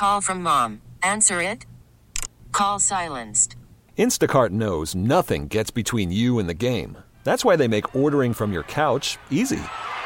call from mom. Answer it. Call silenced. Instacart knows nothing gets between you and the game. That's why they make ordering from your couch easy.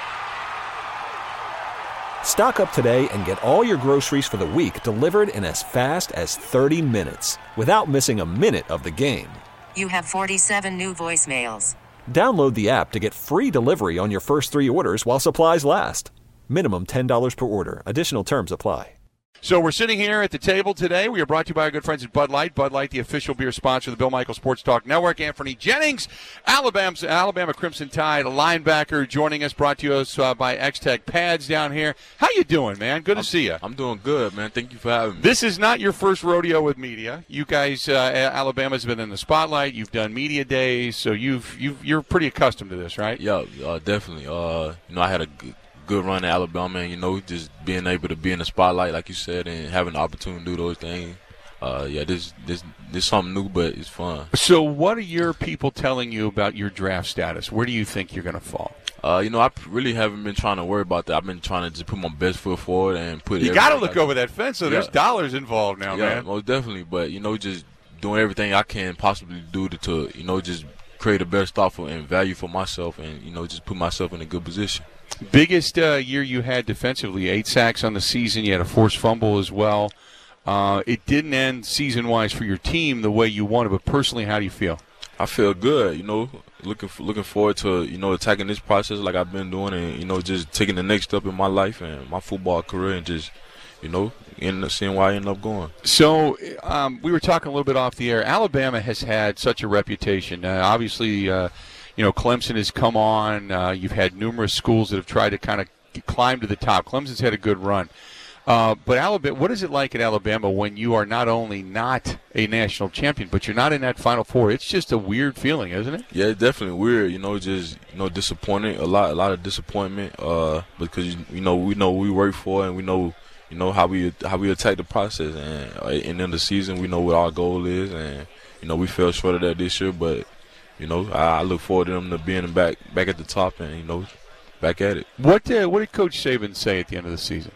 Stock up today and get all your groceries for the week delivered in as fast as 30 minutes without missing a minute of the game. You have 47 new voicemails. Download the app to get free delivery on your first 3 orders while supplies last. Minimum $10 per order. Additional terms apply. So we're sitting here at the table today. We are brought to you by our good friends at Bud Light. Bud Light, the official beer sponsor of the Bill Michaels Sports Talk Network. Anthony Jennings, Alabama Crimson Tide linebacker, joining us. Brought to us by X-Tech Pads down here. How you doing, man? Good to see you. I'm doing good, man. Thank you for having me. This is not your first rodeo with media. You guys, Alabama's been in the spotlight. You've done media days, so you're pretty accustomed to this, right? Yeah, definitely. I had a good run at Alabama, and just being able to be in the spotlight, like you said, and having the opportunity to do those things. This something new, but it's fun. So, what are your people telling you about your draft status? Where do you think you're going to fall? I really haven't been trying to worry about that. I've been trying to just put my best foot forward and put. You got to look over that fence. So there's dollars involved now, man. Yeah, most definitely. But just doing everything I can possibly do to just create a better start for and value for myself, and just put myself in a good position. Biggest year you had defensively, 8 sacks on the season. You had a forced fumble as well. It didn't end season-wise for your team the way you wanted, but personally, how do you feel? I feel good. Looking forward to attacking this process like I've been doing, and just taking the next step in my life and my football career, and just seeing where I end up going. So we were talking a little bit off the air. Alabama has had such a reputation. Obviously, Clemson has come on. You've had numerous schools that have tried to kind of climb to the top. Clemson's had a good run. But Alabama, what is it like at Alabama when you are not only not a national champion, but you're not in that Final Four? It's just a weird feeling, isn't it? Yeah, it's definitely weird. Disappointing. A lot of disappointment. Because we know what we work for, and we know how we attack the process. And at the end of the season, we know what our goal is, and we fell short of that this year, but. I look forward to them to being back at the top and, back at it. What did Coach Saban say at the end of the season?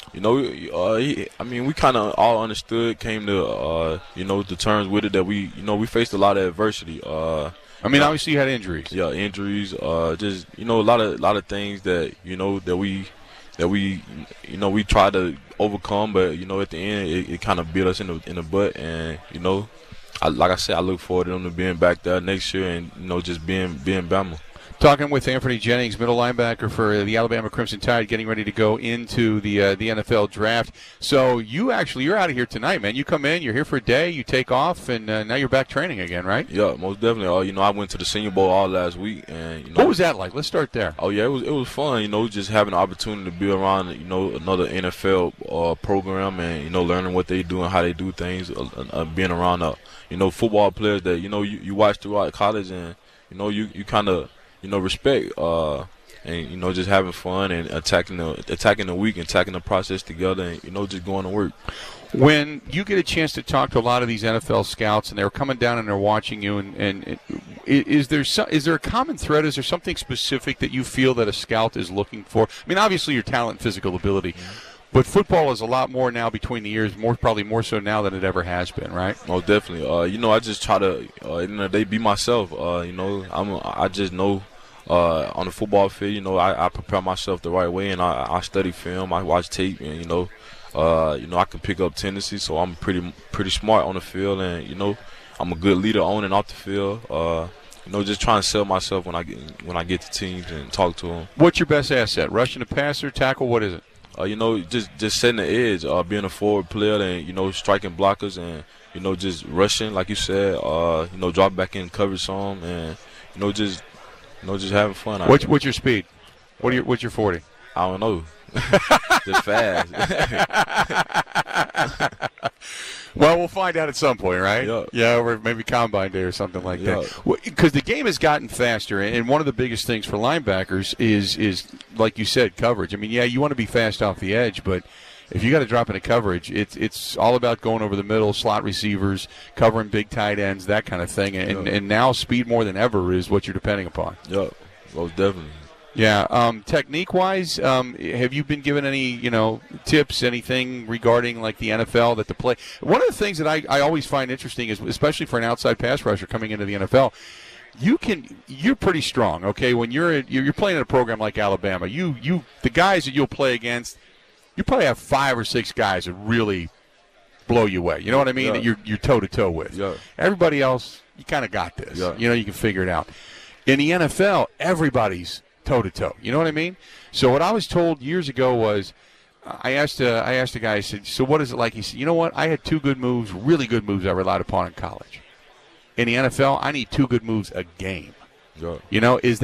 We kind of all understood, came to, the terms with it that we faced a lot of adversity. Obviously you had injuries. Yeah, injuries. Just, a lot of things that, that we tried to overcome, but, at the end it kind of bit us in the butt, and, like I said, I look forward to them to being back there next year and, just being Bama. Talking with Anthony Jennings, middle linebacker for the Alabama Crimson Tide, getting ready to go into the NFL draft. So you're out of here tonight, man. You come in, you're here for a day, you take off, and now you're back training again, right? Yeah, most definitely. I went to the Senior Bowl all last week, and what was that like? Let's start there. Oh yeah, it was fun. Just having the opportunity to be around another NFL program, and learning what they do and how they do things. Being around football players that you watch throughout college, and you kind of respect, and just having fun and attacking the week and attacking the process together, and just going to work. When you get a chance to talk to a lot of these NFL scouts, and they're coming down and they're watching you, and is there a common thread? Is there something specific that you feel that a scout is looking for? Obviously your talent and physical ability. Mm-hmm. But football is a lot more now between the years, probably more so now than it ever has been, right? Oh, definitely. I just try to, be myself. I just know on the football field, I prepare myself the right way, and I study film, I watch tape, and I can pick up tendencies, so I'm pretty smart on the field, and I'm a good leader on and off the field. Just trying to sell myself when I get to teams and talk to them. What's your best asset? Rushing the passer, tackle? What is it? Just setting the edge, being a forward player, and striking blockers, and just rushing, like you said, drop back in coverage some, and just having fun. What's your speed? What's your 40? I don't know. Just fast. Well, we'll find out at some point, right? Yeah, or maybe Combine Day or something like that. Because the game has gotten faster, and one of the biggest things for linebackers is like you said, coverage. You want to be fast off the edge, but if you got to drop into coverage, it's all about going over the middle, slot receivers, covering big tight ends, that kind of thing. And now speed more than ever is what you're depending upon. Yeah, most definitely. Yeah. Technique-wise, have you been given any, tips, anything regarding like the NFL that the play? One of the things that I always find interesting is, especially for an outside pass rusher coming into the NFL, you're pretty strong. Okay, when you're playing in a program like Alabama, the guys that you'll play against, you probably have 5 or 6 guys that really blow you away. You know what I mean? Yeah. That you're toe to toe with. Yeah. Everybody else, you kind of got this. Yeah. You can figure it out. In the NFL, everybody's toe-to-toe. You know what I mean? So what I was told years ago was, I asked a guy, I said, so what is it like? He said, you know what? I had 2 good moves, really good moves I relied upon in college. In the NFL, I need 2 good moves a game. Yeah. Is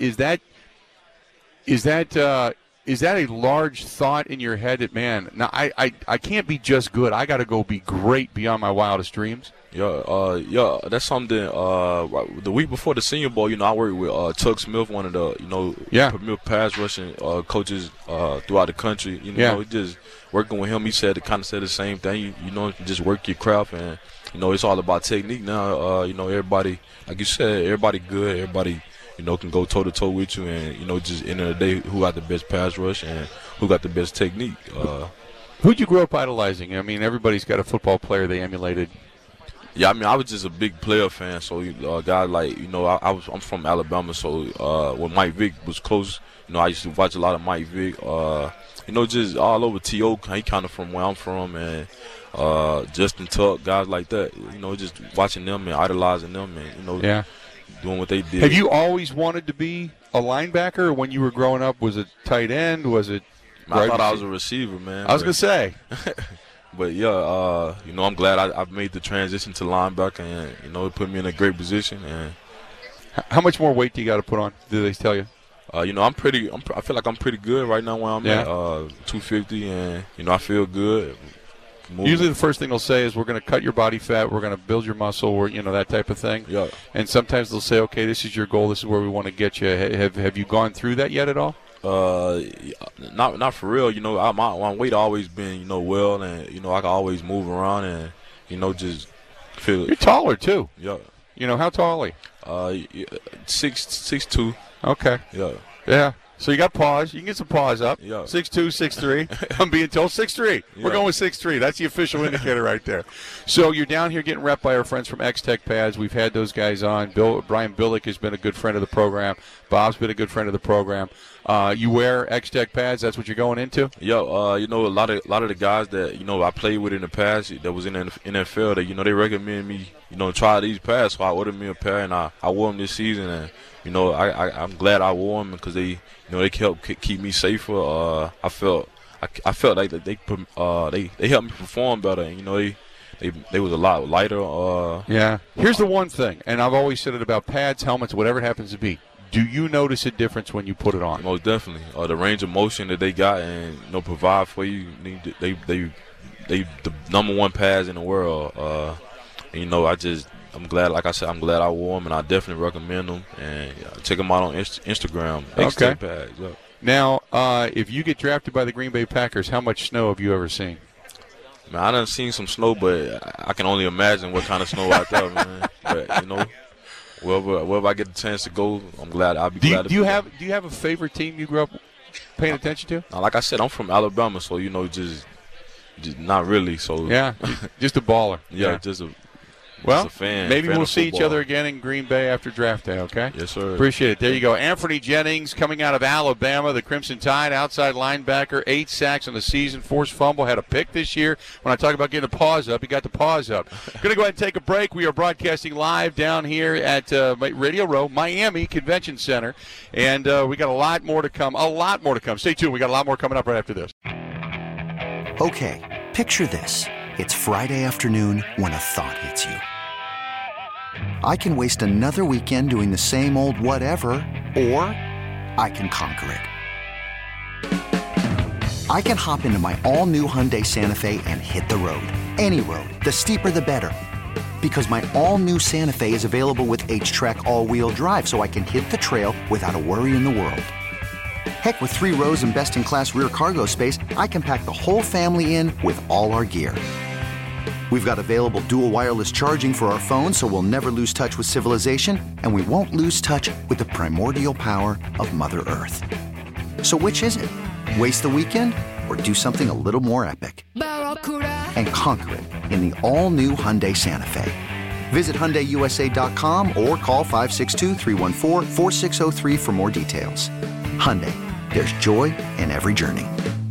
that a large thought in your head that, man, now I can't be just good. I got to go be great beyond my wildest dreams? Yeah, that's something. The week before the Senior Bowl, I worked with Chuck Smith, one of the premier pass rushing coaches throughout the country. Just working with him, he said the same thing. You just work your craft, and it's all about technique now. Everybody, like you said, everybody good, everybody can go toe to toe with you, and just end of the day, who got the best pass rush and who got the best technique. Who'd you grow up idolizing? I mean, everybody's got a football player they emulated. Yeah, I mean, I was just a big player fan. So, guys like, I'm from Alabama. So, when Mike Vick was close, I used to watch a lot of Mike Vick. Just all over T.O. He kind of from where I'm from, and Justin Tuck, guys like that. Just watching them and idolizing them, and doing what they did. Have you always wanted to be a linebacker? Or when you were growing up, was it tight end? Was it? I thought I was a receiver, man. I was gonna say. But, I'm glad I've made the transition to linebacker, and, it put me in a great position. And how much more weight do you got to put on, do they tell you? I feel like I'm pretty good right now where I'm at, 250, and, I feel good. Usually the first thing they'll say is, we're going to cut your body fat, we're going to build your muscle, or, that type of thing. Yeah. And sometimes they'll say, okay, this is your goal, this is where we want to get you. Have you gone through that yet at all? Not for real. My weight always been, well, and I can always move around and, just feel. You're taller too. Yeah. How tall are you? 6'2". Okay. Yeah. Yeah. So you got paws. You can get some paws up. Yeah. 6'2", 6'3". I'm being told 6'3". Yeah. We're going with 6'3". That's the official indicator right there. So you're down here getting rep by our friends from X-Tech Pads. We've had those guys on. Brian Billick has been a good friend of the program. Bob's been a good friend of the program. You wear X-Tech Pads. That's what you're going into? Yeah. A lot of the guys that I played with in the past that was in the NFL, that they recommend me try these pads. So I ordered me a pair, and I wore them this season, and I'm glad I wore them because they helped keep me safer. I felt like that they helped me perform better. And, they was a lot lighter. Yeah. Here's the one thing, and I've always said it about pads, helmets, whatever it happens to be. Do you notice a difference when you put it on? Most definitely. The range of motion that they got and provide for you. They the number 1 pads in the world. I'm glad. Like I said, I'm glad I wore them, and I definitely recommend them. And check them out on Instagram. X-Tech Pads. Yeah. Now, if you get drafted by the Green Bay Packers, how much snow have you ever seen? Man, I done seen some snow, but I can only imagine what kind of snow out there, man. But wherever I get the chance to go, I'm glad. I'll be glad to. Do you have a favorite team you grew up paying attention to? Now, like I said, I'm from Alabama, so just not really. So yeah, just a baller. Yeah, just a fan. Maybe we'll see each other again in Green Bay after draft day, okay? Yes, sir. Appreciate it. There you go. Anthony Jennings coming out of Alabama, the Crimson Tide, outside linebacker, 8 sacks in the season, forced fumble, had a pick this year. When I talk about getting the paws up, he got the paws up. Going to go ahead and take a break. We are broadcasting live down here at Radio Row, Miami Convention Center, and we got a lot more to come. Stay tuned. We got a lot more coming up right after this. Okay, picture this. It's Friday afternoon when a thought hits you. I can waste another weekend doing the same old whatever, or I can conquer it. I can hop into my all-new Hyundai Santa Fe and hit the road. Any road. The steeper, the better. Because my all-new Santa Fe is available with H-Track all-wheel drive, so I can hit the trail without a worry in the world. Heck, with 3 rows and best-in-class rear cargo space, I can pack the whole family in with all our gear. We've got available dual wireless charging for our phones, so we'll never lose touch with civilization, and we won't lose touch with the primordial power of Mother Earth. So which is it? Waste the weekend or do something a little more epic? And conquer it in the all-new Hyundai Santa Fe. Visit HyundaiUSA.com or call 562-314-4603 for more details. Hyundai, there's joy in every journey.